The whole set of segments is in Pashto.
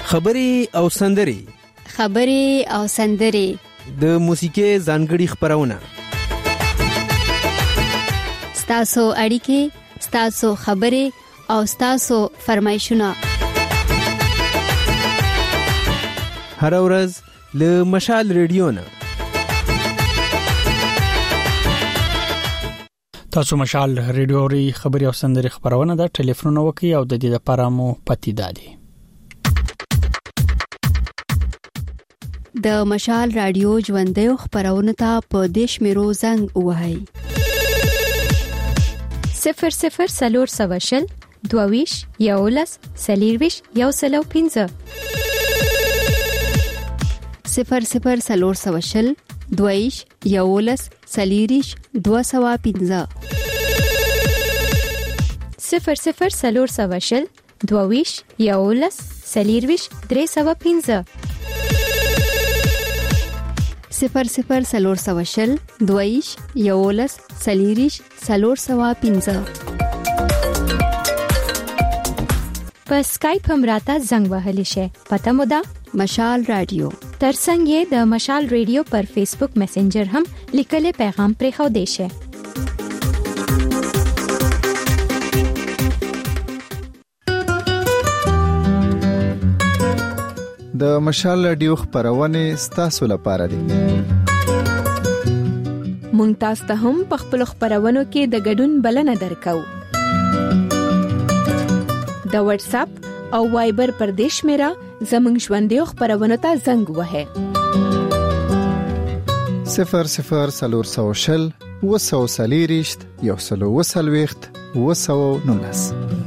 خبري او سندري د موسیقي ځانګړي خبرونه ستاسو اړیکې، ستاسو خبرې او ستاسو فرمایشونه هر ورځ له مشال ریډیو نه. تاسو مشال ریډیو ری خبري او سندري خبرونه د ټلیفون وکي او د دې لپاره مو پتی دادي. د مشال رادیو ژوندۍ خبرونه ته په دیش میرو زنګ وهاي 00 22 یولس سلیرویش یو سلو 15 00 22 یولس سلیریش 215 00 22 یولس سلیرویش 315 00 22 یولس سلیریش 315 په اسکایپ هم راته زنګ وهلی شي. پته مو ده مشال رادیو. ترڅنګ یې د مشال ریډیو پر فیسبوک میسنجر هم لیکلي پیغام پرې خو دی شي. د مشال رادیو خبرونه ستاسو لپاره دي. مونږ تاسو ته هم په خپل خبرونو کې د ګډون بلنه درکو. د واتس اپ او وایبر پر دیش میرا زمنګ ژوندۍ خبرونه ته زنګ وهه 00 وسوسلیریشت یو سلو وسلويخت وسو نونس.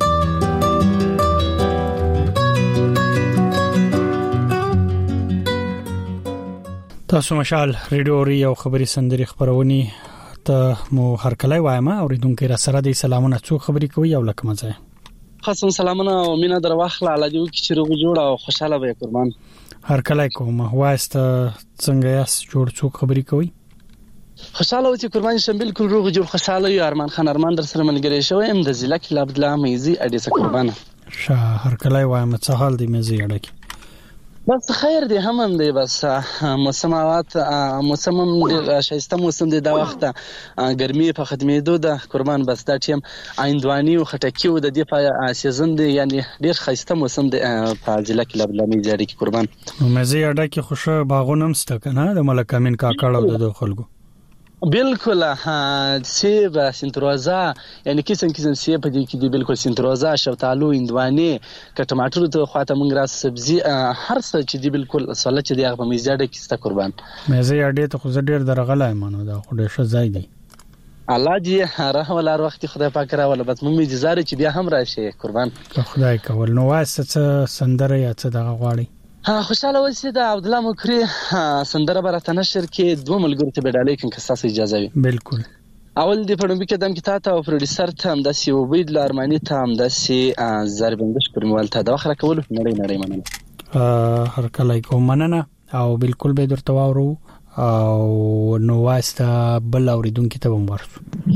تاسو مشال ریډیو ری او خبري سندري خبرونی ته مو هر کله وایم اوریدونکو را سره د سلامونه څو خبري کوي او لکه مزه خاصم سلامونه او مینا در واخله الله دې وکړي چې روغ جوړ او خوشاله وي. قربان هر کله کوم واسط څنګه یاس جوړ څو خبري کوي خوشاله وي. قربان شم بالکل روغ جوړ خوشاله یو. ارمان خان ارمان در سره ملګری شوی ام د ضلع کې عبد الله مېزي اډیسه. قربان شه هر کله وایم څه حال دی مېزي اډکی بس خیر دی هم دی. بس موسمات موسم شایسته موسم دی دا وخت ګرمي په ختمېدو ده. قربان بس دا ټیم آیندوانی او خټکی او د دې په سیزن دی یعنی ډیر خایسته موسم دی په ضلع کې لبلمې جاری کی. قربان مزه اډکی خوشا باغونه مست کنه د ملک امین کاکړو د خلکو بالکل سیب سنتروزا یعنی کیسن سیب دي کې دي بالکل سنتروزا شفتالو اندواني ک ټماټر ته خاطر موږ را سبزي هر څه چې دي بالکل سوال چې دی هغه په میزاده کې ستا. قربان مزه اډې ته خو ډیر درغلای مانو دا خو ډیر ښه ځای دی. الله دې رحم ولر وخت خدای پاک را ولا بس موږ انتظار چې بیا هم راشي. قربان خدای کول نو واسه سندره یا څه دغه غواړي خوشاله اوسئ. د عبد الله مکری سندره برته نشر کې دوه ملګرو ته بدالې کین که تاسو اجازه وي. بالکل اول د پړم کې دم کې تاسو او پروډوسر ته هم د سی وبید لارمانی ته هم د سی زربندش پر موالته د وخره کول نړۍ مننه هر کله کوم مننه او بالکل به درته وورو او نو واسطه بل اوریدونکو ته هم ورسو.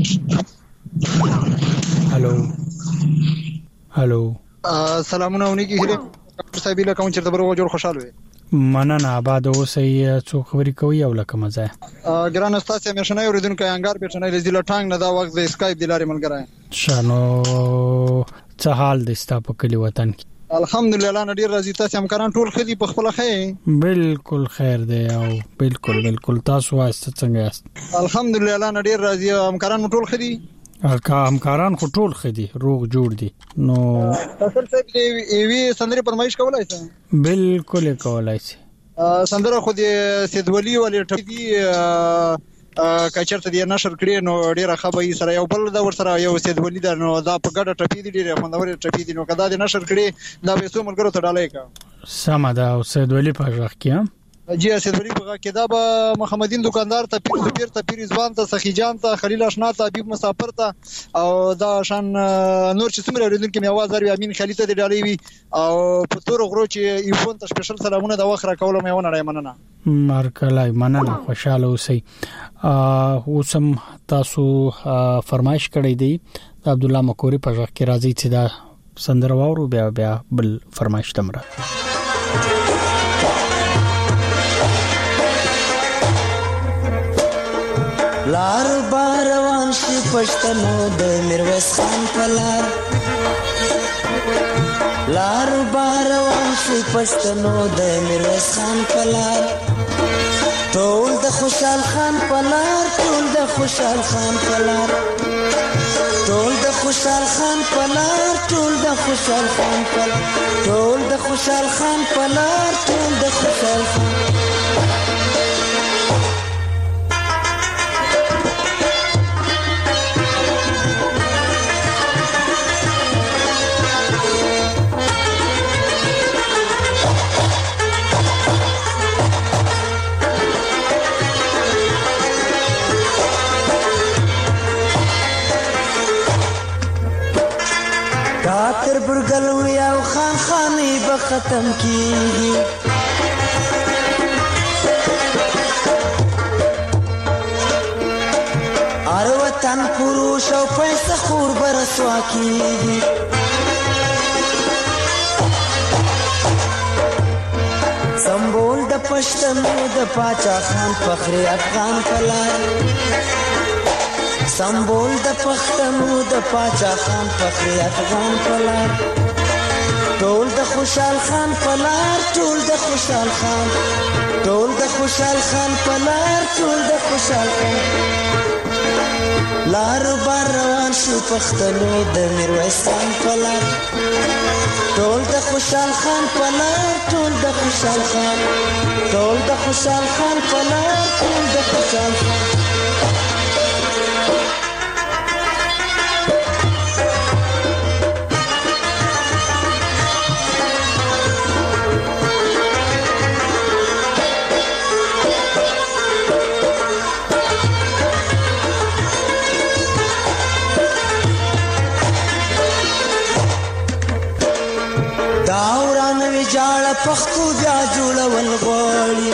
هالو سلامونه ونی کی صاحب له کوم چرته برو جوړ خوشاله وي. مننه آباد اوسئ. څو خبري کوي او لکه مزه ګران استاد مشنه اوریدونکو انګار پېټنې لزیله ټانګ نه دا وخت د اسکایپ د لارې ملګری شانو څه حال د ستا په کلی وطن کې؟ الحمدلله نډیر راضي. تاسو همکاران ټول خدي په خپل خیر؟ بالکل خیر دی او بالکل تاسو واسطه څنګه یاست؟ الحمدلله نډیر راضي. همکاران ټول خدي؟ همکاران خو ټول خدي روغ جوړ دي. نو تاسو صاحب ایوی سندري پرمایش کولای شئ؟ بالکل کولای شئ. سندره خو دې سیدولی ولې ټکی کچرته دې نشر کړی نو ډیره خبري سره یو بل دا ور سره یو سیدولی دا نو دا په ګډه ټپی دي ډیره خوندور ټپی دي نو کدا دې نشر کړی دا به څو ملګرو ته ډالای کا سم دا سیدولی په ځخ کې جی سیدولی په کې دا به محمدین دکاندار ته پیر ځوان ته سخی جان ته خلیل آشنا ته حبیب مسافر ته او دا شان نور چې څومره اوریدونکو می आवाज لري امین خلیل ته ډالۍ وي او په تور غرو چې ایفون ته سپیشل سلامونه د وخره کوله مې ونه مننه. مارکلای مننه خوشاله اوسئ. اوسم تاسو فرمایش کړی دی عبد الله مکوري په ځخ کې راځي چې دا سندره واورو بیا بل فرمایش تمره لار باروان شي پښتنو د میرویس خان پلار لار باروان شي پښتنو د میرویس خان پلار ټول د خوشحال خان پلار ټول د خوشحال خان پلار ټول د خوشحال خان پلار ټول د خوشحال خان پلار ټول د خوشحال خان پلار ټول د خوشحال خان تر برګلوي او خان خاني به ختم کیږي ار وطن پروش او پیسې خور برسوا کیږي سمبول د پښتنو د پاچا خان فخر افغان پلار سمبول د پښتنو د پاچا خان فخر افغان پلار ټول د خوشحال خان پلار ټول د خوشحال خان ټول د خوشحال خان پلار ټول د خوشحال خان لار بار روان شو پښتنو د میرویس خان پلار ټول د خوشحال خان پلار ټول د خوشحال خان ټول د خوشحال خان پلار ټول د خوشحال خان پښتو بیا جوړول غواړي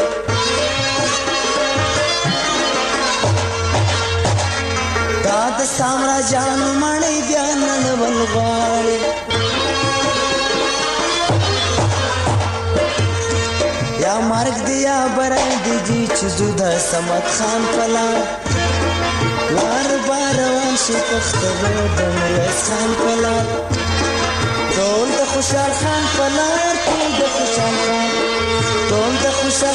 دا د سامراجانو مړی بیا ننول غواړي یا مرګ دی یا برای دی چې زوده سمت خان پلار لار باروان شي پښتنو د میرویس خان پلار ټول د خوشحال خان پلار ټول د خوشحال خان ټول د خوشحال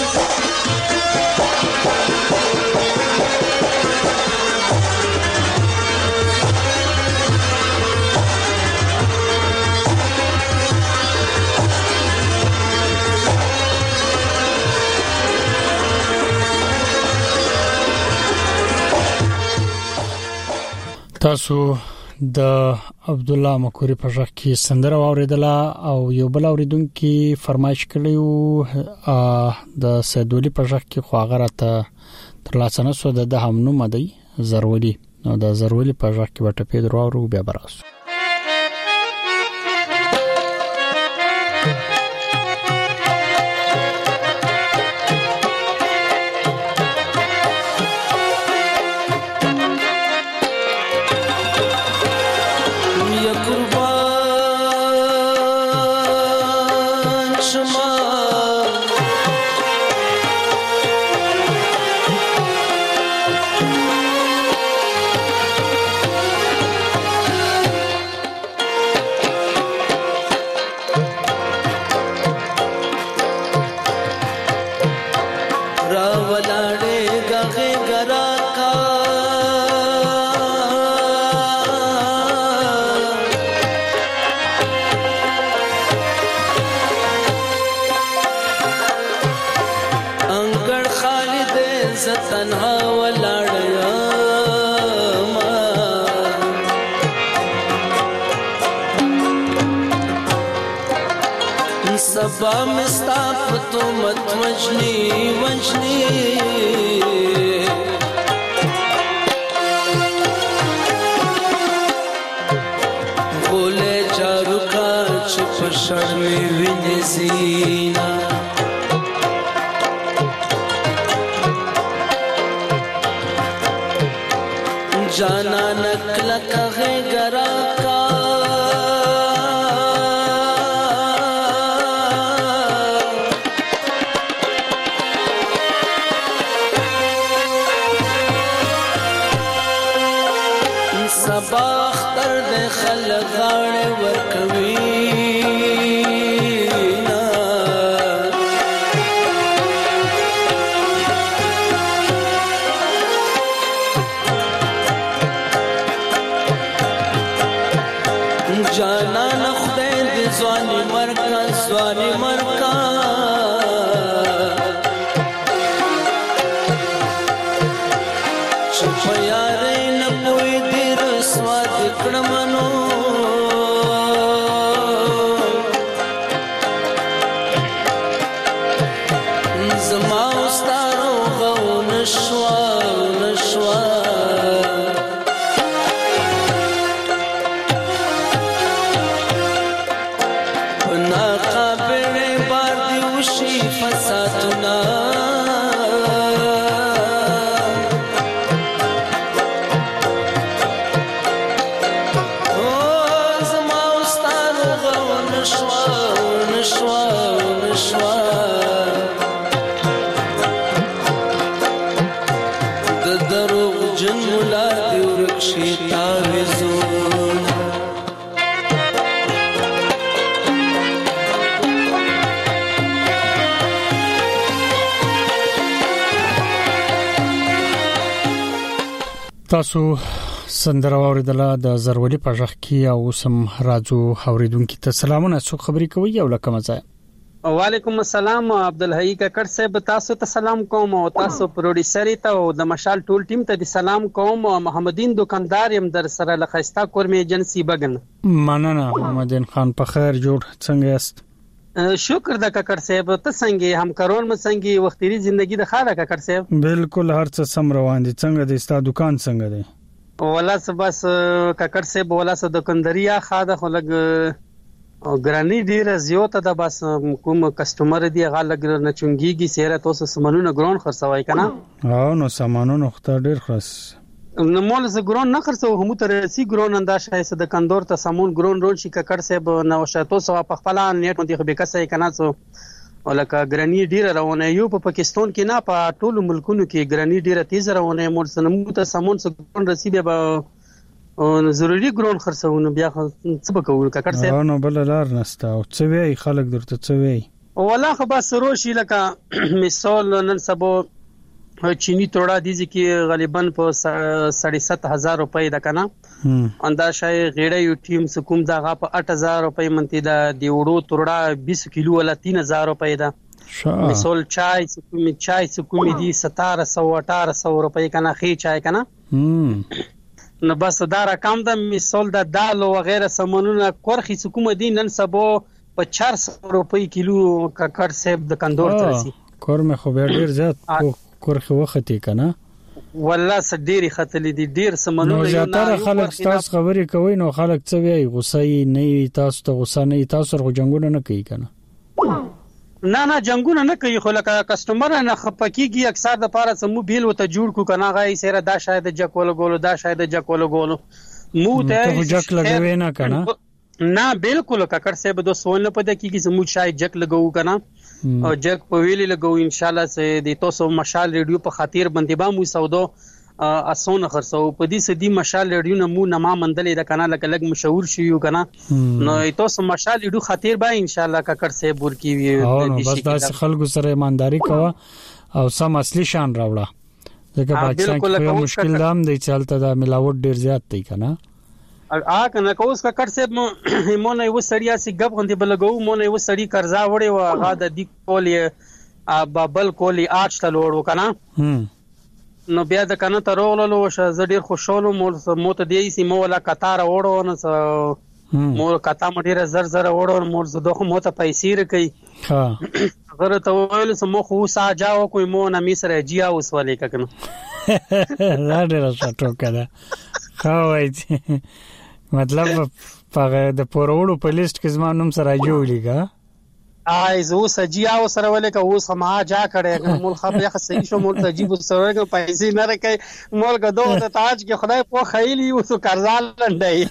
تاسو د عبد الله مکوري په ځخ کې سندره اوریدله او یو بل اوریدونکو فرمایش کړیو د سیدولي په ځخ کې خواغره تر لاسنه سو د هم نوم دی ضروري نو د ضروري په ځخ کې وټه پیډرو او بیا براسو سبا مستا پتو مت وجنی وجنی بولے چارو کا چپ شرمی ویني زینا جانا نکلا کغه گرا کا خلک غاړه ورکوي جانان خدای دې ځواني مرکا چپ یارې نه پوي دې رسوا دې کړمنو زما ستارو غو نشوا تاسو سندره اوریدله د زرولي په ژغ کې او سم راځو اوریدونکو ته سلامونه څو خبرې کوي او لکه مزه وعلیکم السلام عبدالحی ککړ صاحب تاسو ته سلام کوم او تاسو پروډوسر ته او د مشال ټول ټیم ته سلام کوم محمدین دکاندار يم در سره لخصتا کورمه ایجنسی بغن مننه محمدین خان په خیر جوړ څنګه است شکر د ککړ صاحب ته څنګه همکارون مسنګي وختي ژوندۍ د خاله ککړ صاحب بالکل هر څه سم روان دي څنګه د ستا دکان څنګه دی ولا بس ککړ صاحب ولا د کندریا خاده خلک ګرانی ډیره زیاته ده بس کوم کسٹمر دی غالګ نه چونګيږي سیره تاسو سمنونه ګرون خرڅوي کنه نو سامانونه خو ډیر خرڅ نو مول ز ګرون نه خرڅو هم تر سی ګرون انداشه سه د کندور ته سمون ګرون رول شي ککړ صاحب نو شاتو سو په خپل نیټ باندې خو به کسې کنه سو ولکه ګرانی ډیره روانه یو په پاکستان کې نه په ټولو ملکونو کې ګرانی ډیره تیز روانه مول سنمو ته سمون سو ګرون رسیدي به ضروري ګرون خرڅونه بیا څه بکول ککړ صاحب نو بل لار نستا او څه وی خلک درته څه وی ولا خو بس روشي لکه مثال نن سبا چینی توڑا دیږي کې غالبا په 7.5 روپۍ د کنه اندا شای غیړه یو ټیم سکوم دغه په 8000 روپۍ منتی دا دی وړو توڑا 20 کیلو ولا 3000 روپۍ دا مثال چای سکوم دی 1700 روپۍ کنه خي چای کنه نو بس دا رقم د مثال د دال او غیره سمونونه کورخي سکوم دی نن سبا په 400 روپۍ کیلو ککړ صاحب د کندور ترسي کور مې خو ډیر زیات کورخه وختي کنه والله سډيري خطلې دي ډیر سمنونه نو زیاتره خلک تاسو خبرې کوي نو خلک څه وایي غوسه نه تاسو ته غوسه نه تاسو ورغ جنگونه نه کوي کنه نه جنگونه نه کوي خو لکه کسٹمر نه خپکیږي اکثر د پاره سمو بیل وته جوړ کو کنه غای سره دا شاید جکول غولو دا شاید جکول غولو مو ته جک لګوي نه کنه نه بالکل ککړ صاحب د سوال په د کیږي سمو شاید جک لګو کنه او جک په ویلي لګو ان شاء الله سه د تاسو مشال ریډیو په خاطر باندې با مو سودو اسونه خرڅو په دې سدي مشال ریډیو نه مو نما مندلې د کنه لګ مشهور شي یو کنه نو تاسو مشال ریډیو خاطر با ان شاء الله ککړ صاحب ورکی وي بس دا خلکو سره ایمانداری کوه او سم اصلي شان راوړه ځکه پاکستان کې مشکل دام دی چلته دا ملاوت ډیر زیات دی کنه کنه کوس کا کټ سه مونږ یو سړیا سي غب غندې بلګو مونږ یو سړی قرضا وړي او هغه د دی کولې بابل کولې اچ ته لوړو کنه نو بیا د کنه ته رولو ش ډیر خوشاله مو ته دی سي مو ولا قطار وړو نو مو کتا مډیره زر وړو مو زه دوه مو ته پیسې رکې ها غره ته ویل سمو خو ساجاو کوئی مو نه می سره جیا وسولې کنه لا ډیر شټو کړه خاوي مطلب په د پورولو په لیست کې زما نوم سره جوړیږي زو سجیا او سره ولکه اوس ما جا کړه مول خبره صحیح شو مول تجيب سره کې پیسې نه راکې مول کا دوه ته تاج کې خدای په خیلی اوس قرضال لندای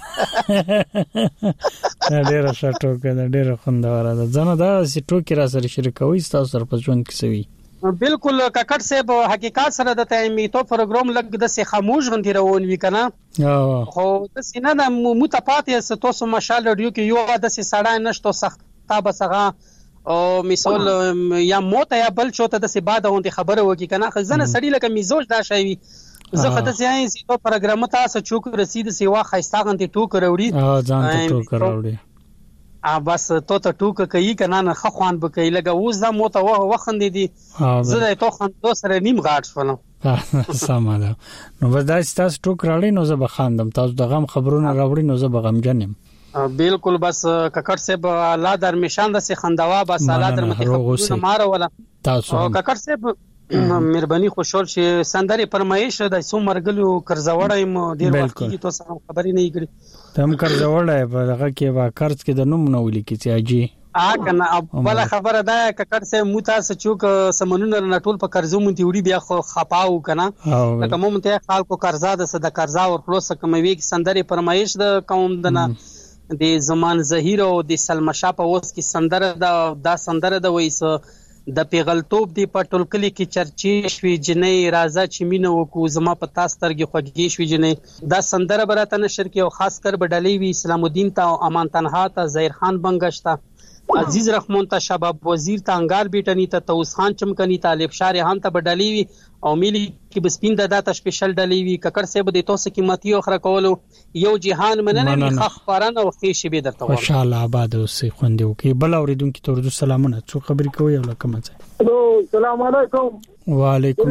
ډېر شټو کې ډېر خوندور ده ځنه دا سی ټوکی را سره شریکوي تاسو سره په ژوند کې سوي بالکل ککټ صاحب حقیقت سره د تایمی تو پروګرام لګ د سه خاموش غندې روان وی کنه خو د سینه د متفاوت ستاسو مشال رادیو کې یو د سه سړی نشته سخت تا بسغه او مثال یا موت یا بل چوته د سه بعد غونډه خبره وکي کنه خزنه سړی لکه میزوج دا شي زه خدای سي سیو پروګرام ته چوک رسید سیوا خيستا غندې ټوک وروړي ځان ته ټوک وروړي بس تو ته ټوک کوي کنه نه خوان به کوي لګه اوس دا موته وخندې دي زه ته خندو سره نیم غاټ شولم سمه ده نو ودا تاسو ټوک راړي نو زه بخاندم تاسو د غم خبرونه راوړي نو زه بغم جنم بالکل بس ککټ صاحب الله در میشان د سي خندوا بس الله در مخ خبرونه مار ولا تاسو ککټ صاحب مهرباني خوشحال شي سندري فرمایش د سو مرګلو کرزوړای م ډیر وخت کی تو سره خبري نه کړی تم کرزوړای په هغه کې وا قرض کې د نوم نو لیکي چې اجي کنه اوله خبره ده ککټ سه موتا سچوک سمنونه نټول په قرضو مونږ وړي بیا خو خپاو کنه لکه مونږ ته خلکو قرضا د صد قرضا ور خلاص کوموي کې سندري فرمایش د قوم دنه د زمان زهیر او د سلمہ شاه په اوس کې سندره دا سندره د وایس د پیغلتوب دی په ټولکلی کې چرچې شوي جنې راځه چې مینه وکړو زما په تاسو ترګي خوږی شوي جنې دا سندره براته نشر کې او خاص کر بدلې وی اسلام الدین ته او امان تنها ته ظاهر خان بنگشتا عزیز رحمان ته شباب وزیر ته انګار بیٹنی ته توس خان چمکنی طالب شارحان ته بدلې وی او ملي کې بسپین د داتا سپیشل ډلې وی ککړ صاحب د توسه قیمتي او خره کولو یو جهان مننه خخ پران او خې شبي درته وره ان شاء الله آباد اوسې خوندې وکي بل اوریدونکو ته ورته سلامونه څو خبرې کوي او لکه مزه السلام علیکم وعلیکم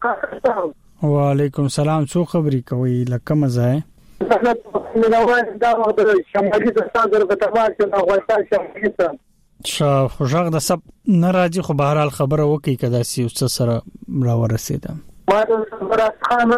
السلام څو خبرې کوي لکه مزه خوشاله د سب ناراضي خو بهر حال خبره وکي کدا سی اوس سره را ورسېدم ما د خبره خانه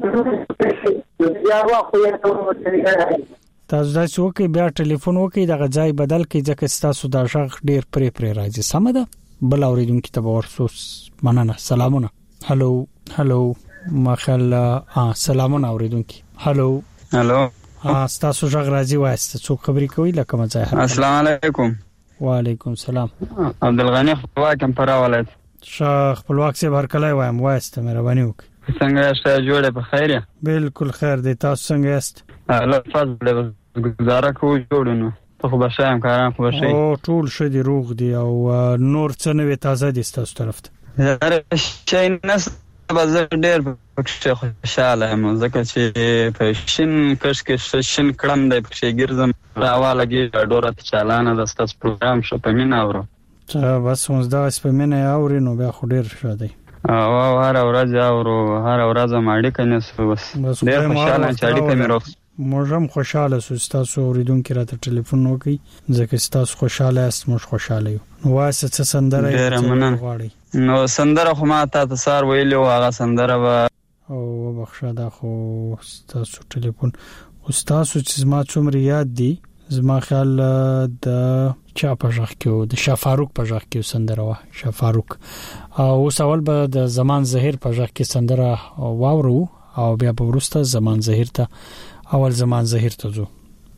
یا واخو یا تاسو دا څو کې بیا ټلیفون وکي د غځای بدل کې ځکه تاسو دا شغ ډیر پرې راځي سم ده بل اوریدونکو ته ورسوس مننه سلامونه هالو مخال سلامونه اوریدونکو هالو تاسو شغ راځي واسطه څو خبرې کوي لکه مزه السلام علیکم وعلیکم السلام عبدالغنی خپلواک امپرا ولایت شیخ خپلواک سے هر کله وایم واسطه مهرباني وک څنګه یاست جوړه په خیر بالکل خیر دی تاسو څنګه یاست الله فضل گزاره کو جوړونو ته خو بشایم کاران خو بشي او ټول شدي روغ دی او نور څه نوې تازه دي تاسو طرف ته هر شي نس بازار ډېر خوشاله یم ځکه چې په شین کښ کې شین کړم د ګرځم راواله کې ډوره چالانه د ستاسو پروګرام شو په مینا اورو بس موږ دا سپمنه اوري نو بیا خو ډېر شاده او هر ورځ اورو هر ورځ ماړي کنه بس ډېر خوشاله چې اړیکه مې روغ موږ خوشاله سو تاسو اوریدونکو راته ټلیفون وکي ځکه تاسو خوشاله است موږ خوشاله یو نو واسه څه سندره غواړي نو سندره خو ما ته سار ویلو هغه سندره او بخښه دا خو تاسو ټلیفون تاسو چې ما څومره یاد دي زما خیال د چا په ځخ کې د شفاروق په ځخ کې سندره وا شفاروق او سوال به د زمان زهیر په ځخ کې سندره واورو او بیا په ورسته زمان زهیر ته اول زمان زهیر ته ځو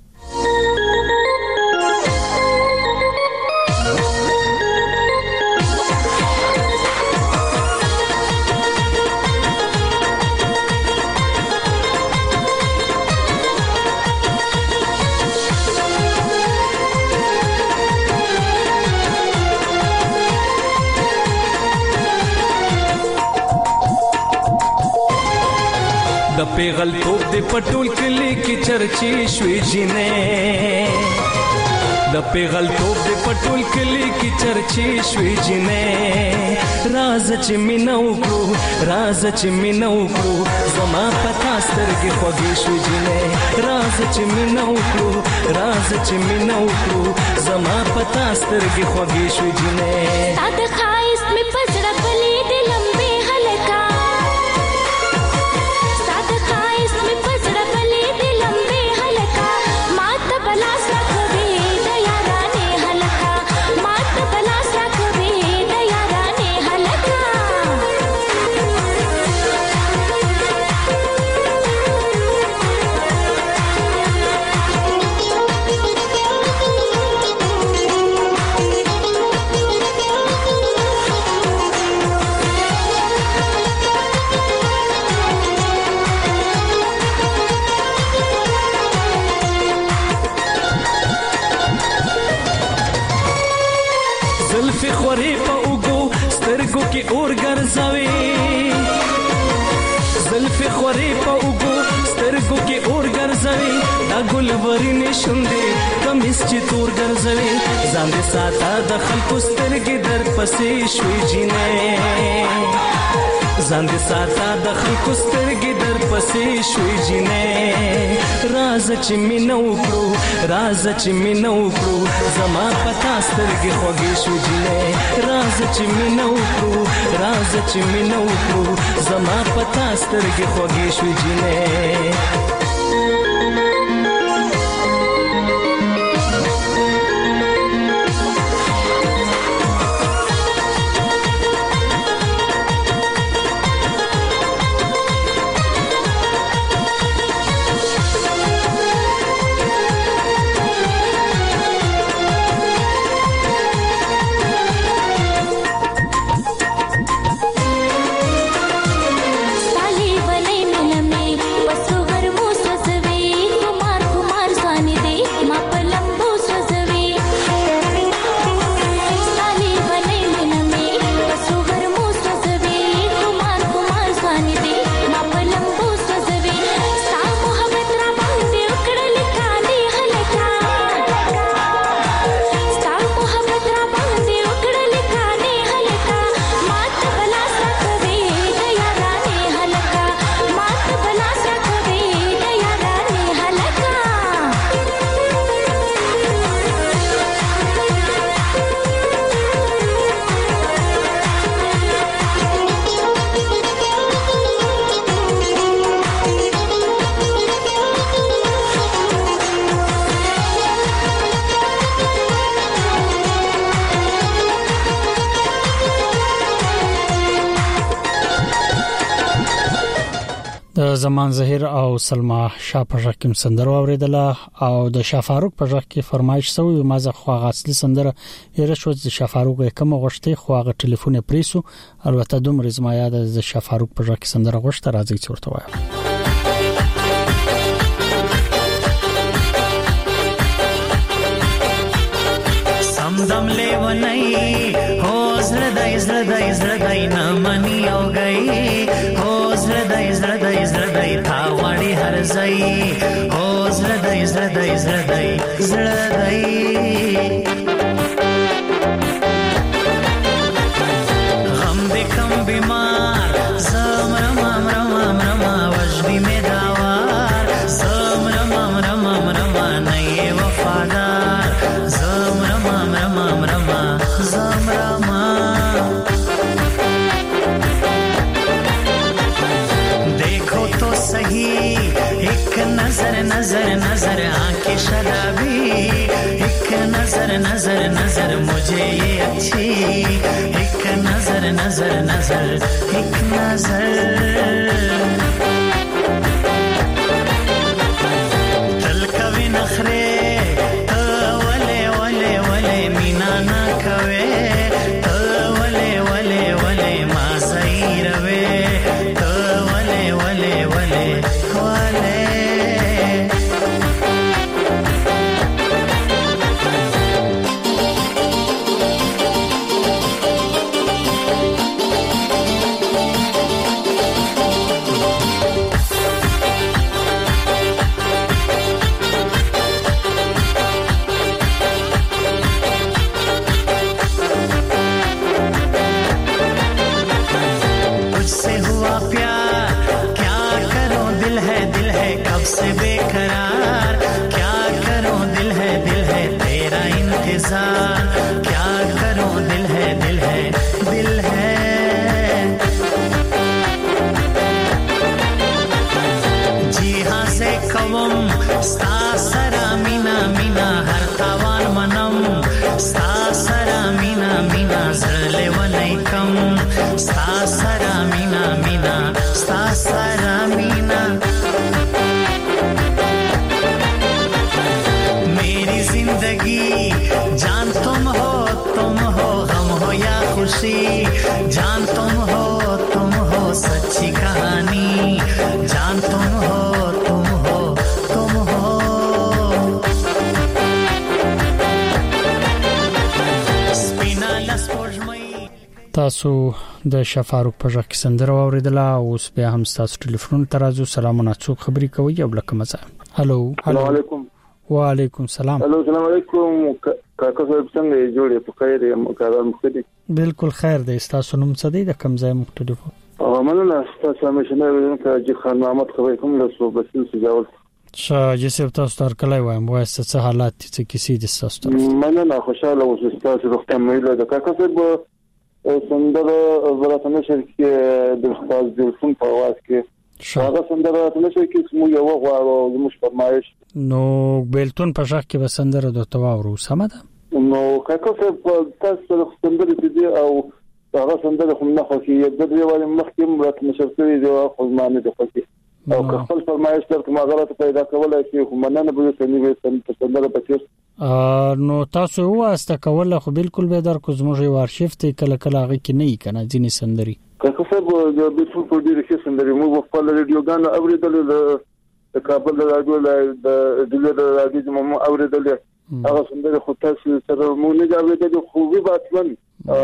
د پیغلتوب د پټول کلی کی چرچی شوي جنې د پیغلتوب د پټول کلی کی چرچی شوي جنې راز چې مینو کړو زما پتا سترګې خوږې شوي جنې راز چې مینو کړو زما پتا سترګې خوږې شوي جنې تا د خایس می پزړه بلی د لمبه هلکا خوري په اوګو سترګو کې اور ګرځوي زلفې خوري په اوګو سترګو کې اور ګرځوي دا ګلوري نشوندې کمیس چې تور ګرځوي ځان دې ساته د خلکو سترګې در پسې شوي جینې ځان دې ساته د خلکو سترګې در پسې شوي جینې راز چې مینه وکړو راز چې مینه وکړو زما پتا سترګې خوږې شوي جینې راز چې مینه وکړو راز چې مینه وکړو زما پتا سترګې خوږې شوي جینې زمان ظهیر او سلمہ شاه په ژکه سندره اوریدله او د شاه فاروق په ژکه فرمایش سوی مازه خواغه اصلي سندره یره شو د شاه فاروق کوم غشتي خواغه ټلیفون پریسو البته دومره زما یاد د شاه فاروق په ژکه سندره غشته راځي چورته وایي سمدم لیونی هو زړدای نه منی او گئی هو زړدای تا وړي هر ځای هو زړدای غم دې کم بیمار زمرم وجدي می داوار زمرم نه وفادار زمرم देखो तो सही एक नजर आंखें शराबी एक नजर मुझे ये अच्छी एक नजर एक नजर तल कभी नखरे वले मीना ना कवे वले माज़ई रवे वले से बेकरार क्या करूं दिल है तेरा इंतजार क्या करूं दिल है जी हाँ से कवम sta sara mina हर तावान मनम sta sara mina zale walai kam sta sara mina sta sara mina जिंदगी जान तुम हो गम हो या खुशी जान तुम हो सच्ची कहानी जान तुम हो Spina las تاسو د شفاروق په ځخ سندره اوریدله او اوس بیا هم تاسو ټلیفون ترازو سلامونه څوک خبري کوي او لکه مزه. هالو السلام علیکم. وعلیکم السلام. هالو السلام علیکم. کاکا صاحب څنګه جوړې په خیر یم کاران مختلف؟ بالکل خیر دی. تاسو نوم څه دی د کوم ځای مختلف؟ مننه تاسو مشنه وینم چې خان محمد خبرې کوم له صوبې سجاول جسب تاسو تر کله وایم وایسته څه حالات څه کیسې دي تاسو؟ مننه خوشاله اوسئ. تاسو روغتیا مې له کاکا صاحب سندره زراعت نشر کې د استاد جلسون په आवाज کې هغه سندره نشر کې سمو یو غواړو زموږ فرمایش نو بیلتون په ځخ کې به سندره د تواورو سم ده نو کاکا صاحب تاسو سندره دې او هغه سندره خو نه خو کې د دې وایي مخکې مرات نشر کړی دی خو معنی د خو او خپل فرمایش تر کومه غلط پیدا کولای شي خو مننه به څنګه سندره پکې نو تاسو واسطه کوله خو بالکل به در کو زموږ یو ارشیف ته کله کله هغه کې نه کنه ځینې سندري که څه به د بالکل په دې کې سندري مو په خپل ریډیوګان اوریدل د کابل رادیو د دغه رادیو مو اوریدل هغه سندري خو تاسو سره مو نه اوریدل خو به باتمن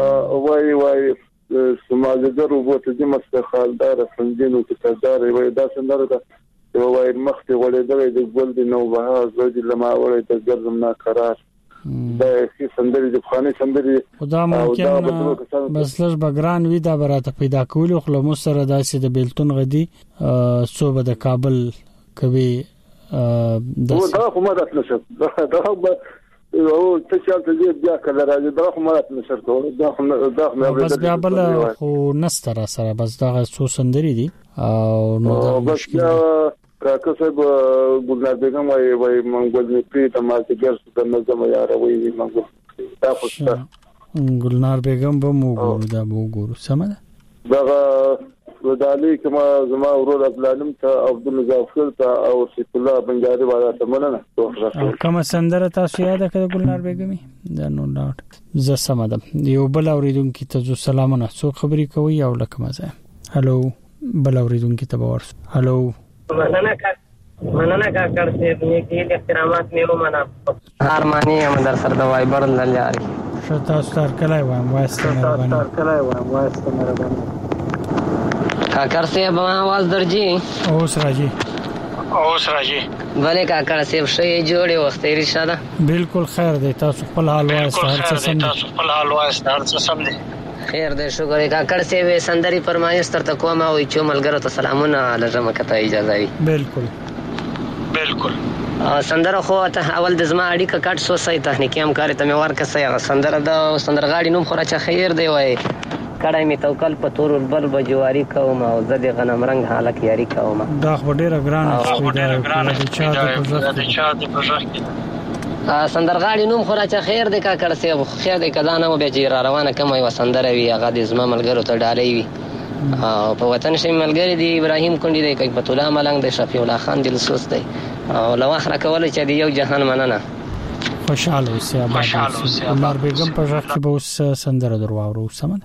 وای سماجدار وبوت دي مستخالدار سنجینو کتادار وای دا سندره ده وای مخته ولې د ګل دی نو به زوج لما وړي د ګرځم نا قرار دا هیڅ سندري د خاني سندري خدا ممکن بس لږ بګران وی دا براته پیدا کول خو له مستر داسې د بیلتون غدي صوبه د کابل کوي دا خو ما راتلشه دا او تشال ته بیا کله راځي دا خو مرات نشر کوو دا بس بیا بل خو نستر سره بس دا څو سندري دي او نو دا مشکل کاکا صاحب ګلنار بیگم وای منګل می پری تماسه ګرځ د نظم یار وای منګل دا پښتا ګلنار بیگم به مو ګور دا مو ګور سمه دا ودالي کما زما ورور ابلانم ته عبد المظفر ته او سیف الله بنجاري والا ته مننه کوم سندره تاسو یاد کړه ګلنار بیگمي دا نو لاټ ز سمده یو بل اوریدونکو ته سلامونه څو خبري کوي او لکه مزه. هالو بل اوریدونکو ته ورس. هالو مننه کا کړه دې کې احترامات مې ومنه ارمانی هم در سره د وایبر لاري شتا ستار کله وایم واسطه مهرباني کاکر صاحب आवाज درځي اوس راځي بله کاکر صاحب شې جوړې وخت یې رښاده بالکل خیر دی تاسو خپل حال وایسته هر څه سم دي خیر دی شکر کاکر صاحب سندري فرمایش تر کومه او چې ملګرو ته سلامونه لږه مکته اجازه وي بالکل سندره خو ته اول د زما اړیکه کټ سو سي تخنیکی هم کار ته مې ورکه سندره د سندرغاړي نوم خو راچا خیر دی وای کړای می توکل په تور بل بجواری کوم او زد غنم رنگ حالک یاري کوم دا خو ډیره ګرانه د چا د پروژه سندرغاړي نوم خو راچا خیر دی کا کړ سي خیر دی کدا نه به جیر روانه کوم یو سندره وی هغه د زما ملګرو ته ډالې وی او په وطن شي ملګری دی ابراهيم کونډي دی کوي پتولا ملنګ دی شفیع الله خان دلسوس دی او لو اخره کول چې دی یو جهان مننه خوشاله اوسه آباد عمر بیگم په ځخ کې به اوس سندره درواورو سمه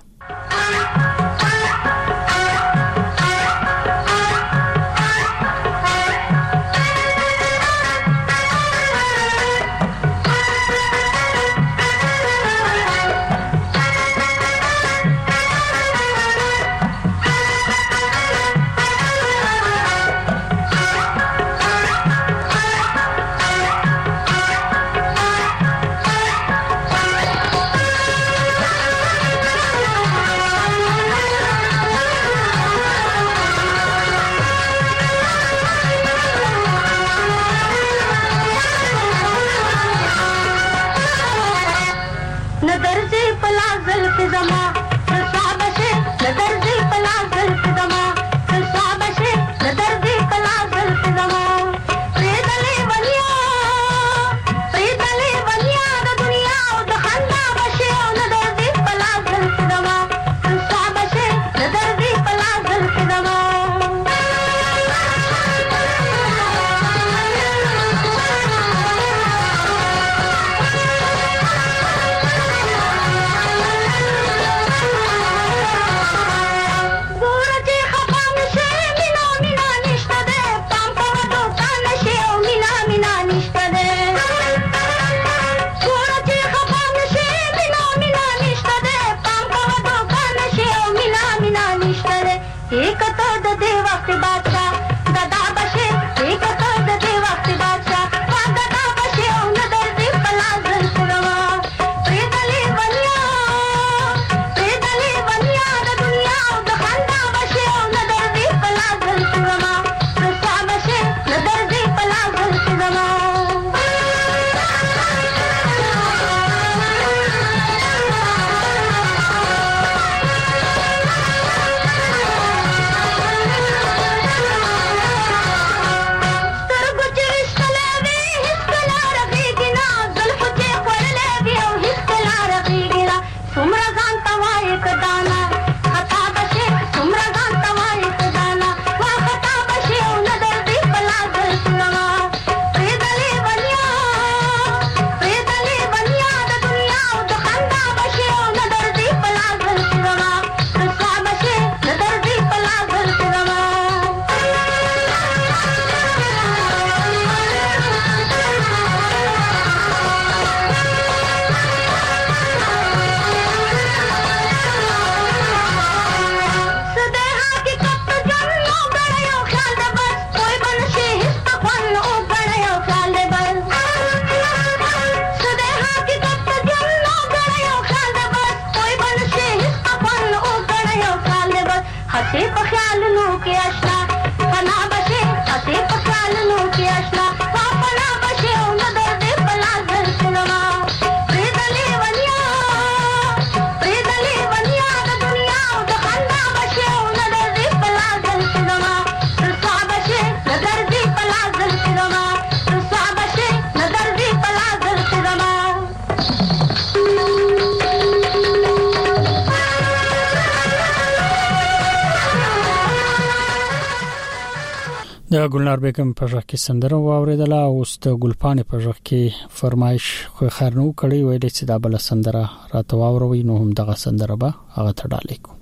د ګلنار بیگم په ژغ کې سندره واوریدله او د ګلپانې په ژغ کې فرمایش خو خیر نو کړی ویل چې دا بل سندره راته واوروي نو هم دغه سندره به هغه ته ډالې کو.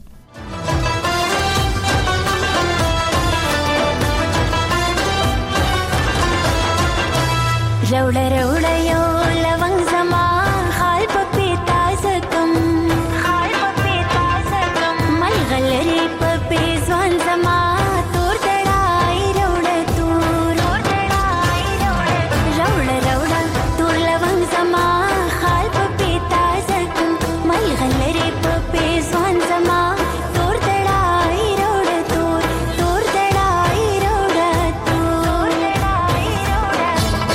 روڑا روڑا یو لونگ زمان خال پا پیتا زکم خال پا پیتا زکم ملغلری پا پیزوان زمان تور دڑائی روڑا تور روڑا روڑا تور لونگ زمان خال پا پیتا زکم ملغلری پا پیزوان زمان تور دڑائی روڑا تور دڑائی روڑا تور دڑائی روڑا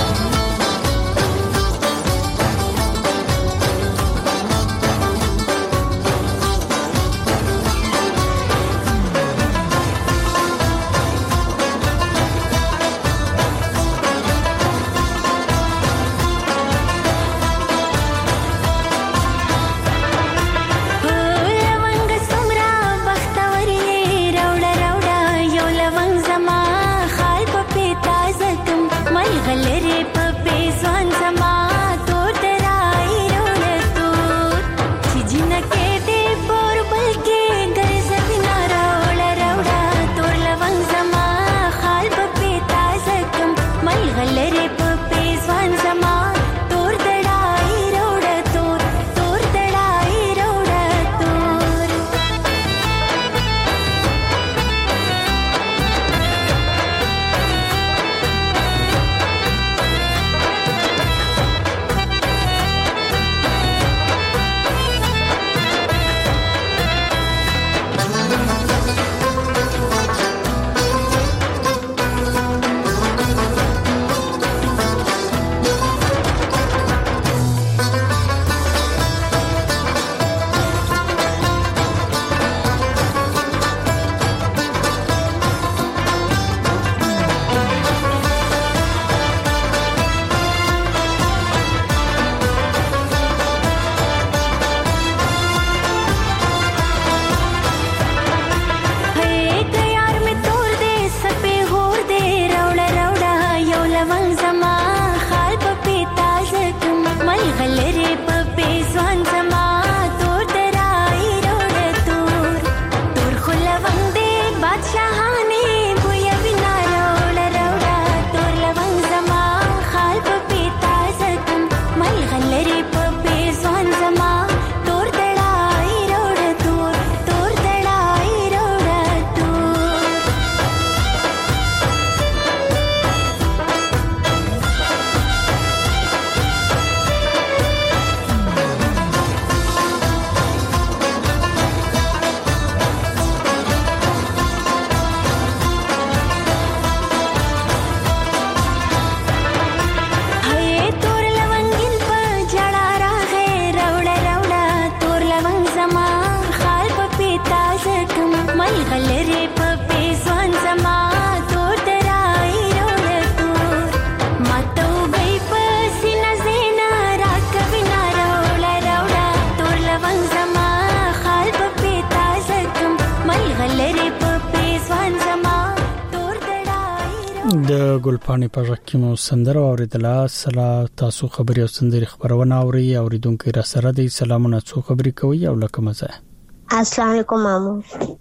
د ګلپانې په ژغ کې مو سندره اوریدله. سلا تاسو خبري او سندري خبرونه اوري اوریدونکو را سره دي. سلامونه، څو خبري کوي او لکه مزه. السلام علیکم مامو.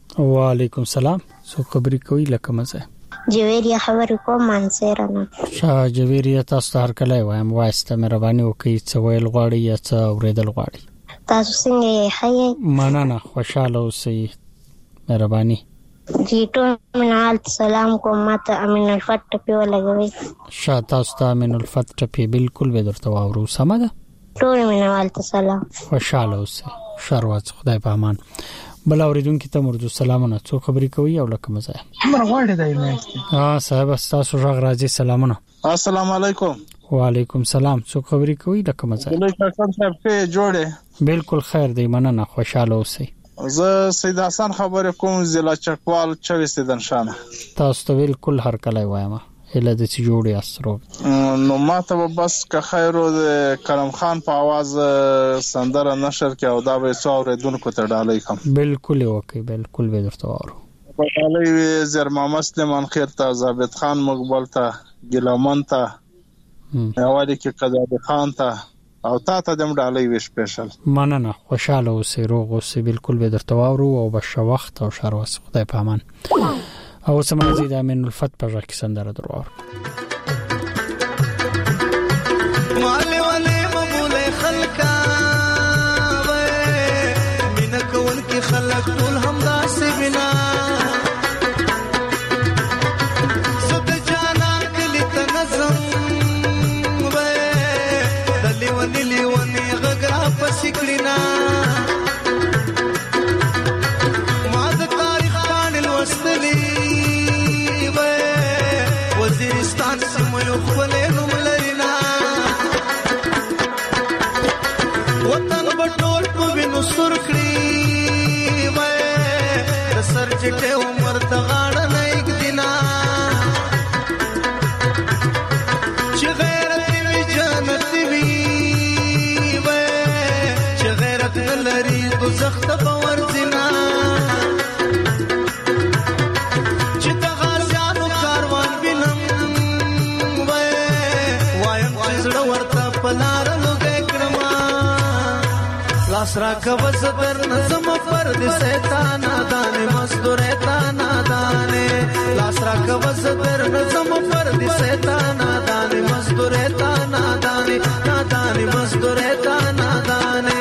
وعلیکم السلام. څو خبري کوي لکه مزه. جویریا خبرې کوم منصرانه. شاه جویریا تاسو هر کله وایم واسطه مهرباني وکړئ څه ویل غواړي یا څه اوریدل غواړي. تاسو څنګه یې؟ ښه. مننه، خوشاله اوسئ. مهرباني. جی ټول منال سلام کوم. ماته امین الفت ټپی ولګوي. شاه تاسو ته امین الفت ټپی بالکل به درته واورو. سم ده. ټول منال سلام. خوشاله اوسئ. شروات خدای په امان. بل اوریدونکو ته مرجو سلامونه. څو خبري کوي او لکه مزه. عمر غواړي دای نه. صاحب تاسو ژغ راځي. سلامونه. السلام علیکم. وعلیکم السلام. څو خبري کوي لکه مزه. ولې تاسو صاحب ته جوړه. بالکل خیر دی. مننه، خوشاله اوسئ. زه سید حسن خبرې کوم، ضلع چکوال 24 دنشانه. تاسو ته بالکل هر کله وایم اله د سی جوړي اسرو. نو ماته بس که خیرو د کرم خان په आवाज سندره نشر کې او دا به څو اوریدونکو ته ډالۍ کوم. بالکل وکي، بالکل به درته وارو. پټالۍ زرمامه سلیمان خیر ته، ثابت خان مقبل ته، ګیلمن ته، یوالي کې قزاد خان ته او تا ته دم ډالۍ وی سپیشل. مننه، خوشاله اوسې، روغ اوسې. بالکل به درته واورو او بشه وخت او شرواس. خدای په امان. او سمازي د امین الفت په ځکه سندره درو. مال والے مبول خلقا وې مين کول کې خلق ټول همدا سي بنا سد جانا کلی تنظم وې دلی ونی غغرا پسکړینا ما د تاریخ باندې لوستلی وې وزیرستان سیمه یو خپل نوم لرينا وطن بټول په وینو سر کړی وې د سر چټه عمر ته غاړه نه یک دینا چې غیرت وی جنت وی وې چې غیرت لري دوزخ ته باور دینا چې د غازیانو کاروان وینم وې وایم چې زړه ورته پلار لاسرا کبز پر نظم پر د شیطان دان مزدورتا نادانه لاسرا کبز پر نظم پر د شیطان دان مزدورتا نادانه نادانه مزدورتا نادانه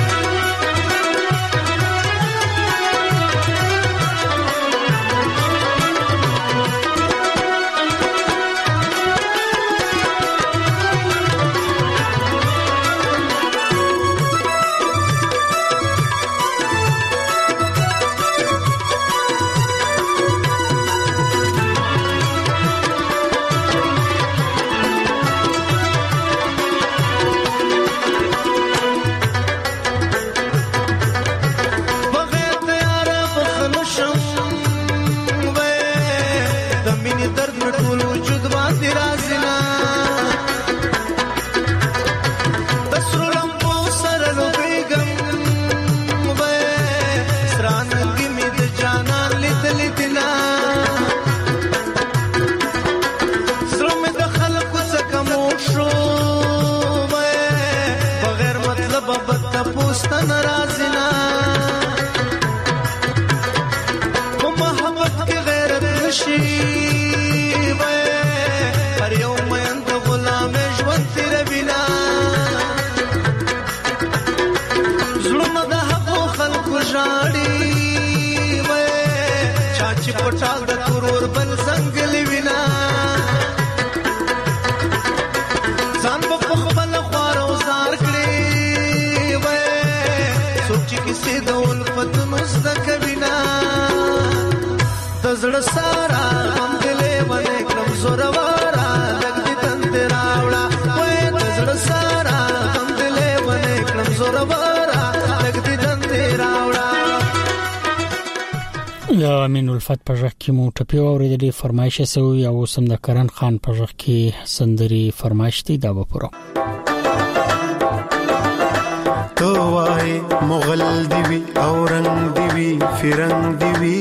امین الفت په ځکه کې مو ټپی اوریدلې فرمایش سوی او سم د کرن خان په ځکه کې سندري فرمایش دي دا به پوره تو وای مغل دی وی اورنګ دی وی فرنګ دی وی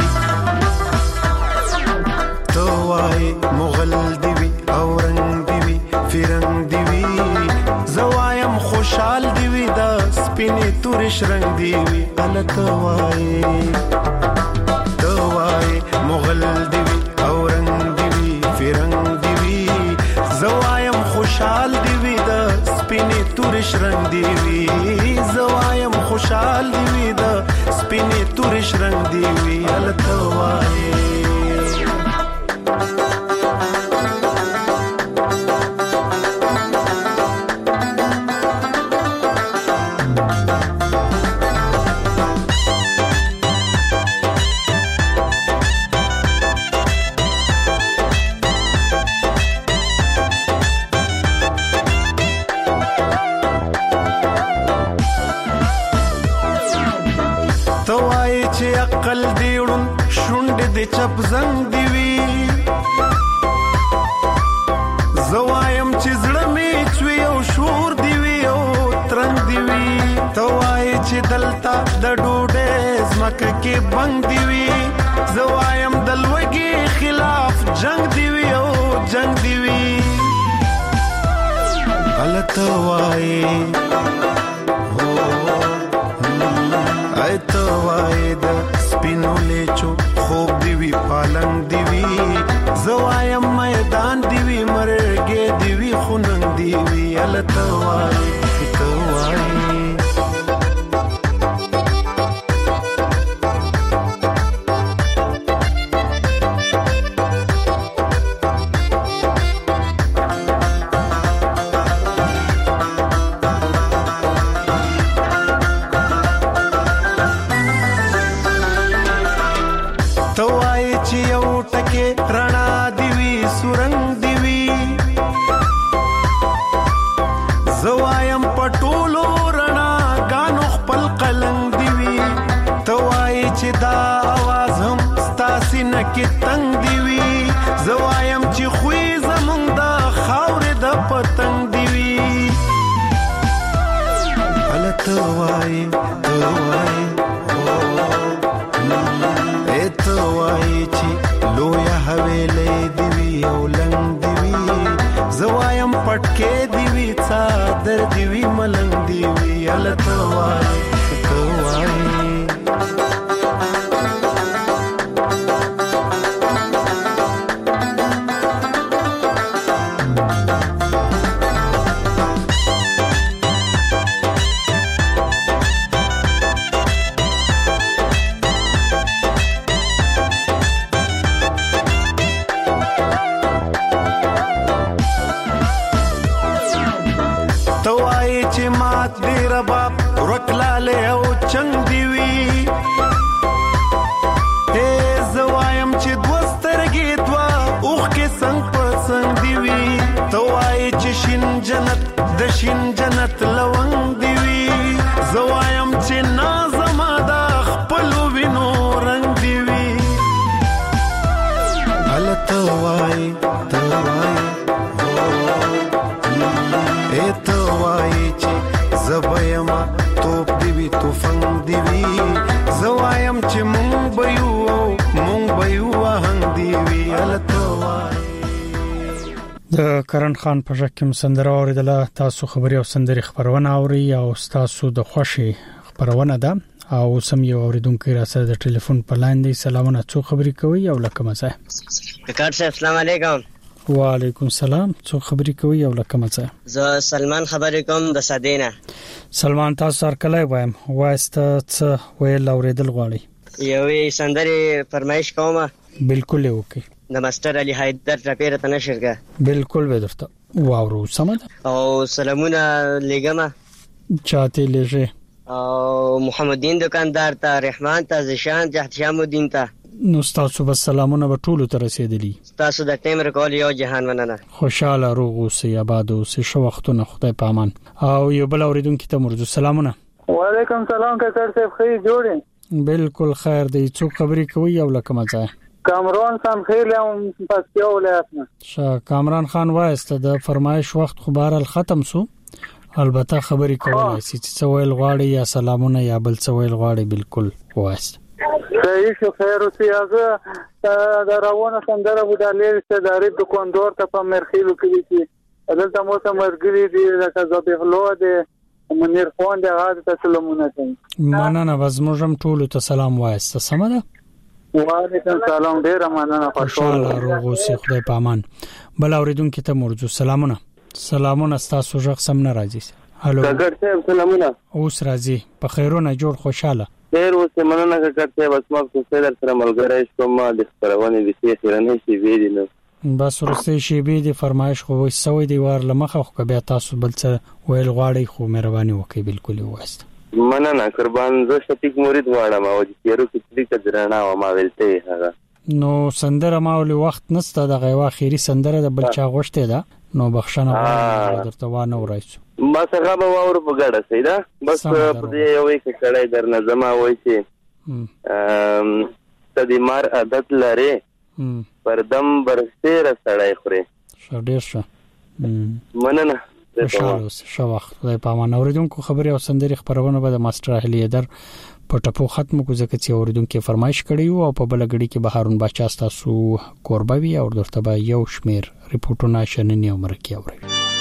تو وای مغل دی وی اورنګ دی وی فرنګ دی وی زوایم خوشحال دی وی دا سپینې تورش رنگ دی وی الته وای مغل دی وی اورنګ دی وی فرنګ دی وی زوایم خوشحال دی وی د سپینې تورش رنگ دی وی زوایم خوشحال دی وی د سپینې تورش رنگ دی وی الته وای عقل دیړون شوند د چپ زنګ دی وی زوایم چې زړه می چوي او شور دی وی او ترنګ دی وی توای چې دلتا د ډوډۍ زمکه کې بنګ دی وی زوایم د لوګي خلاف جنگ دی وی او جنگ دی وی الته وای ایت وای د سپینو لچو خوب دی وی پالنګ دی وی زوایم میدان دی وی مرګه دی وی خوننګ دی وی الته وای تو وای کې تنگ دی وی زوایم چې خوې زمونږ د خاورې د پتنګ دی وی الته وای تو وای اته وای چې لویا حویلې دی وی او لنګ دی وی زوایم پټکې دی وی څادر دی وی ملنګ دی وی الته وای تو وای شین جنت لونګ دی وی زوایم چې نازم دا خپل وینو رنگ دی وی الته وای تو وای اته وای چې زبایم توپ دی وی توفنګ دی وی زوایم چې مونږ بيو هنګ دی وی الته وای د کرن خان په ژکه سندره اوریدله تاسو خبري او سندري خبرونه اوري او تاسو د خوشي خبرونه ده او سم یو اوریدونکو را سره د ټلیفون په لاین دی سلامونه څو خبري کوي او لکه مزه کاکا صاحب السلام علیکم وعلیکم السلام څو خبري کوي او لکه مزه زه سلمان خبرې کوم د سدینه سلمان تاسو سره کله وایم واسته څه ویل اوریدل غواړي یوې سندري فرمایش کومه بالکل اوکي د ماستر علي حیدر رپیره ته نشرګه بالکل به درته واورو سمد او سلامونه لګما چاته لږه او محمد دین دکاندار ته رحمان ته زشان ته احتشام الدین ته نو تاسو بس سلامونه به ټولو ته رسیدلی تاسو د ټیم رکول یو جهان مننه خوشاله روغ اوسئ آباد اوسئ شو وختونه خدای پامان او یو بل اوریدونکو ته مرجو سلامونه وعلیکم سلام کاکا صاحب خیر جوړې بالکل خیر دی څو خبرې کوي او لکه مزه کامران سم خیر له پاتیو ولایت نه شاه کامران خان وایسته د فرمایش وخت خو بهر ختم سو البته خبرې کولای شي چې ویل غواړي یا سلامونه یا بل څه ویل غواړي بالکل وایسته صحیح شو خیر او سیازه دا روانه سندره بودالې ستداري د کوندور ته په مرخیلو کې دي دلته مو ته مرګري دي لکه ذبیح الله دي منیر خوان دي هغه ته سلامونه کوي مننه وزموږم ټول ته سلام وایسته سمده وعلیکم سلام ډیر مننه خوشاله روغ اوسئ خدای پامان بل اوریدونکو ته مرجو سلامونه تاسو ژغ سم نه راځي هالو کاکا صاحب سلامونه اوس راځي په خیرونه جوړ خوشاله خیر اوس مننه کاکا صاحب اسماء کو سره سره ملګری کوم د خبرونه د سیرنه شي ویلینو بس ورسته شي به د فرمایش خو وسوي دی ور لمخه خو بیا تاسو بل څه ویل غواړي خو مهرباني وکړئ بالکل وایست مننه قربان زه شفیق مرید واړم او د تیرو کې طریقه درنه او ما ویلته هغه نو سندره ما ولې وخت نسته د غوا اخیری سندره د بل چا غوښته ده نو بخښنه درته وانه ورایسو ما څنګه به اور په ګډه سیدا بس په دې یو کې کړای درنه زما وای چې تدې مار عادت لري پردم برسته سړای خوري ډیر ښه مننه خوشاله شو وخت د پامن اوریدونکو خبري او سندري خبرونه به د ماستر اهلی در په ټپو ختم کو ځکه چې اوریدونکو فرمایش کړی او په بلګړي کې بهارون بچا تاسو قربوي او درته به یو شمیر ریپورتونه شننې او مرکه اوري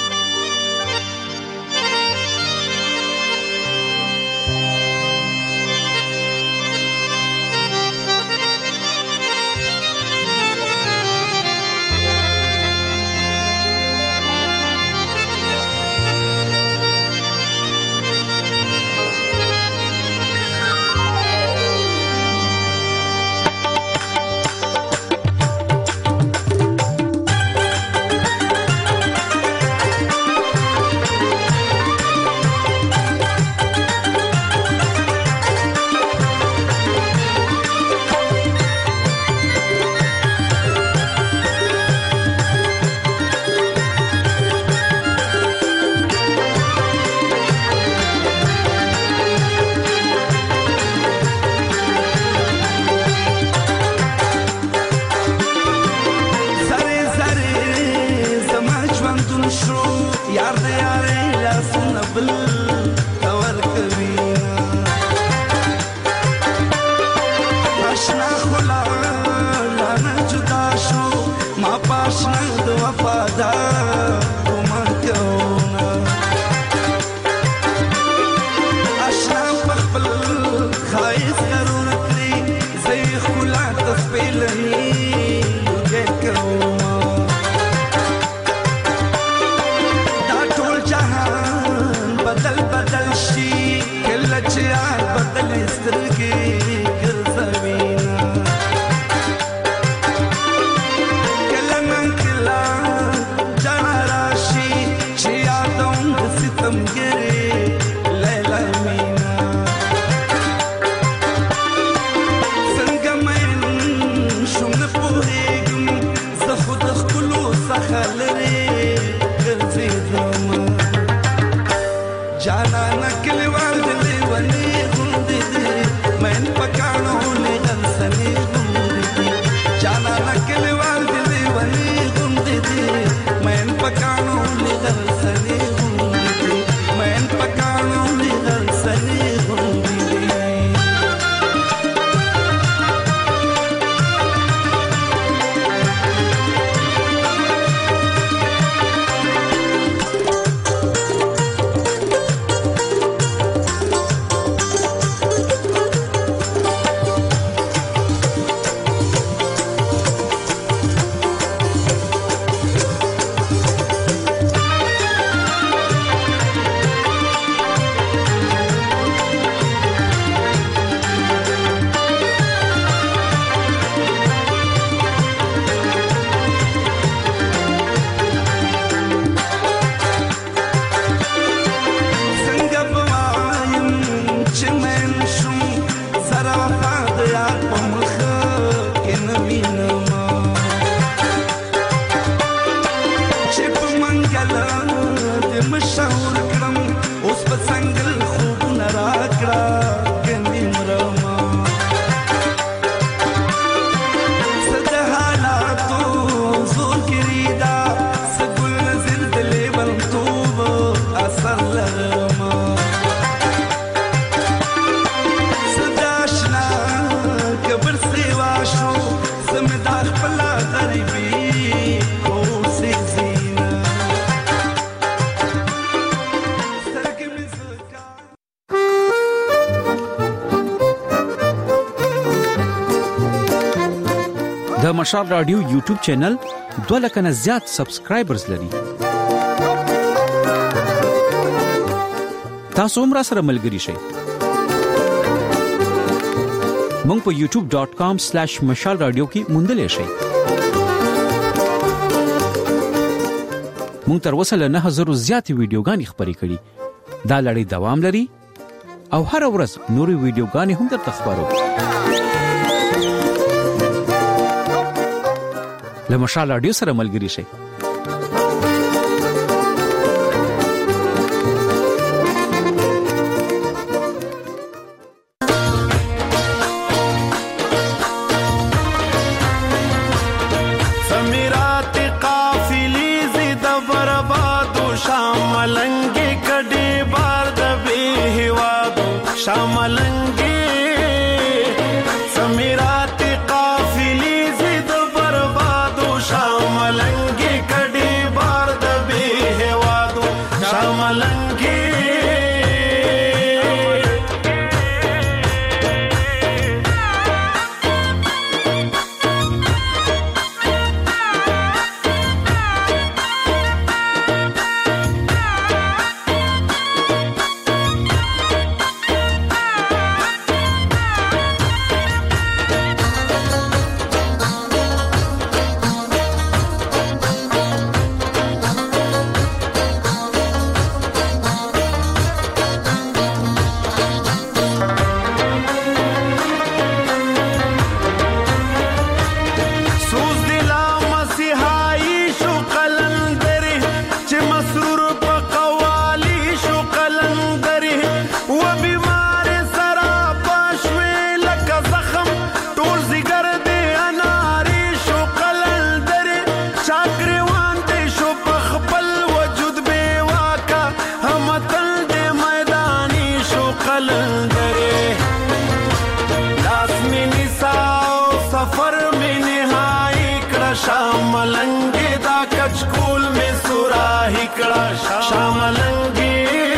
د مشال رادیو یوټیوب چینل 2 لک نه زیات سبسکرایبرز لري. تاسو هم را سره ملګري شئ. مونږ په youtube.com/مشال رادیو کې موندلې شئ. مونږ تر اوسه له 9000 زیات ویډیوګانې خبرې کړې. دا لړۍ دوام لري او هر ورځ نوري ویډیوګانې هم درته خبرو. له مشال رادیو سره ملګري شئ. سمیرات قافلی زید برباد و شامل شاملنګي سمیرات قافلی زید بربادو شاملنګي کډي بار د به هوادو شاملنګي شاملنګي دا کچکول می سوراهي کړه شاملنګي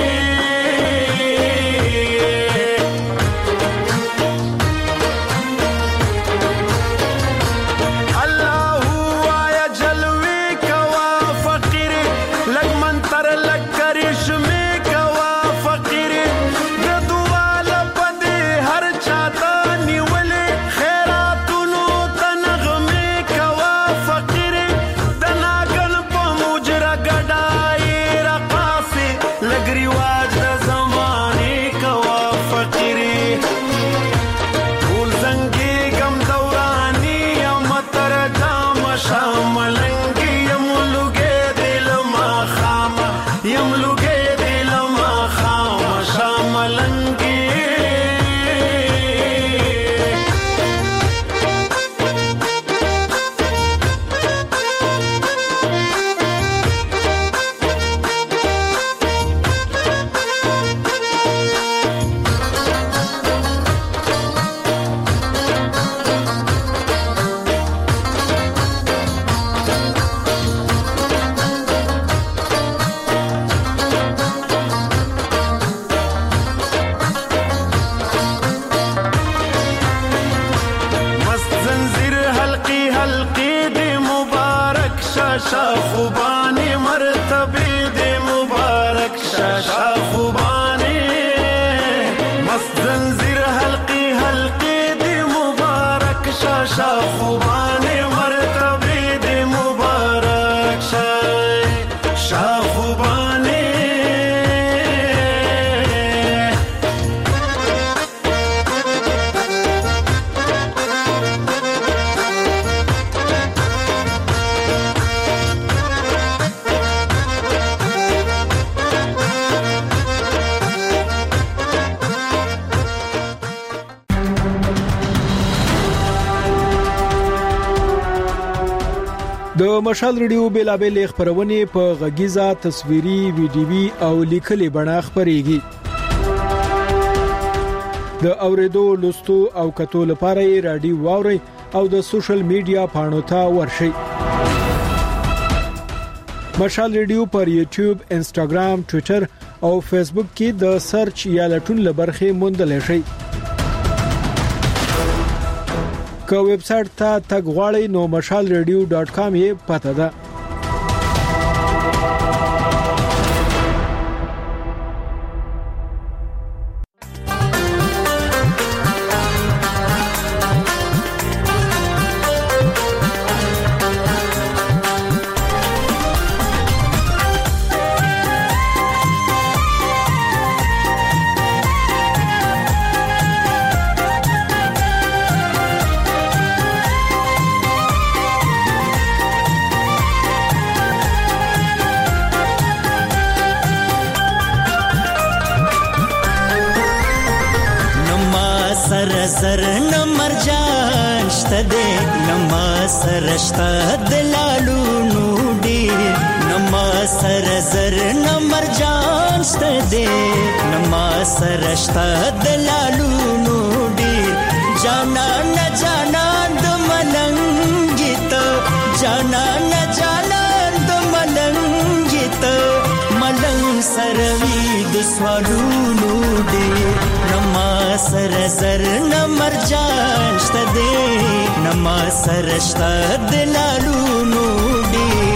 شاخوبانی مرتبه دی مبارک شاخوبانی مست زنجیر حلقی حلقی دی مبارک شاخوبانی مرتبه دی مبارک شاخوبانی د مشال ریډیو بیلابل خبرونه په غږیزه تصویري ویډیوي او لیکلي بڼه خبريږي د اوریدو لوستو او کتو لپاره رادیو واوري او د سوشل میډیا پاڼو ته ورشي مشال ریډیو پر یوټیوب انستګرام ټوئیټر او فیسبوک کې د سرچ یا لټون لبرخه موندل شي که ویب سټ ته تګ غواړئ نو mashalradio.com یې پته ده سر نمر جان شته دې نما سرشته دلالو نو دې نم نما سر زر نمر جان شته نما سر شته دلالونو ډیر جانا نه جانا د ملنګیت جانا نه جانا د ملنګیت ملنګ سروي د سوالونو ډیر نما سر زر نمر جان شته نما سر شته دلالونو ډیر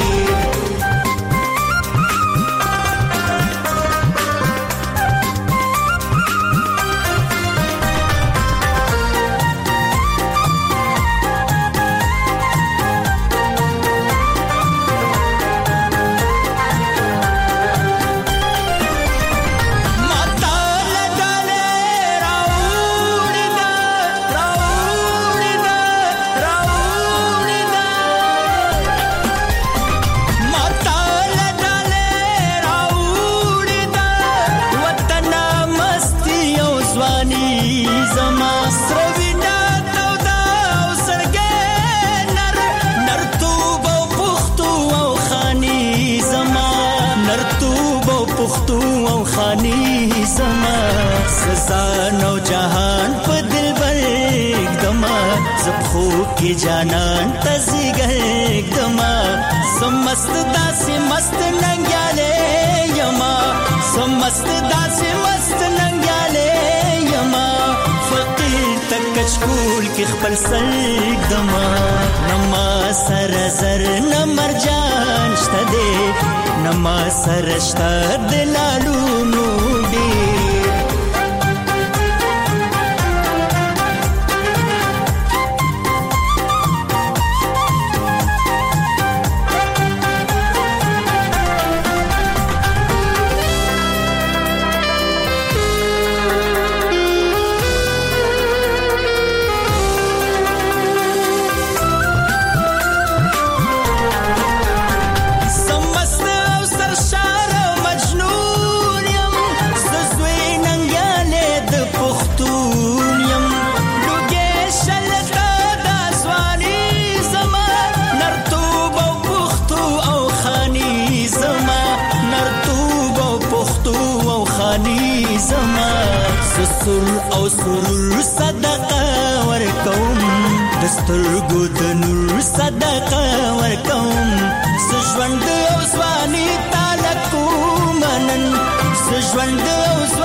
سزانو جهان په دل برګدما زخو کې جانان تزګګدما سمست داسې مست ننګاله یما سمست داسې مست ننګاله یما فقیر تکچ کول کې خپل سرګدما نما سر زر نمر جان شته نما سر شته دلالونو دی سر او سرور صدقه ورکوم دسترګو د نور صدقه ورکوم سژوند او ځواني تعالی کومنن سژوند او